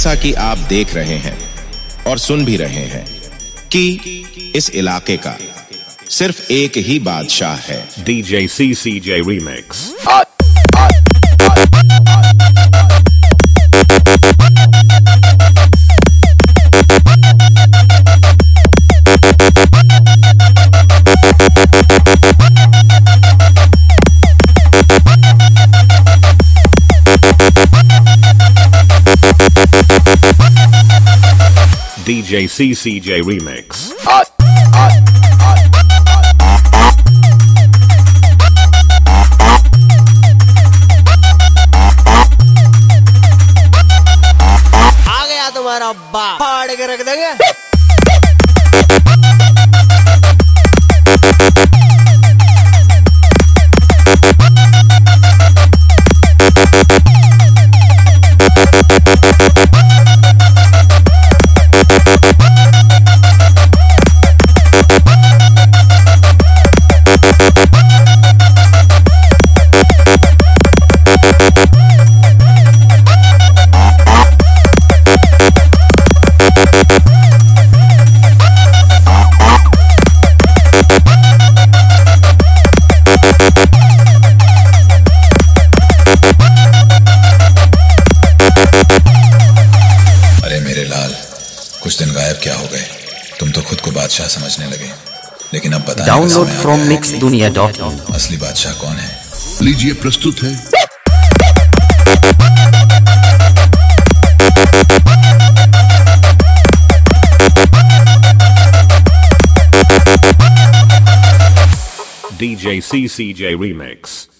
जैसा कि आप देख रहे हैं और सुन भी रहे हैं कि इस इलाके का सिर्फ एक ही बादशाह है, DJ CCJ Remix. DJ CCJ Remix. आ गया तुम्हारा बाप, फाड़ के रख देंगे। कुछ दिन गायब क्या हो गए? तुम तो खुद को बादशाह समझने लगे, लेकिन अब बताने डाउनलोड फ्रॉम mixdunia.com। असली बादशाह कौन है? लीजिए, प्रस्तुत है DJ CCJ Remix.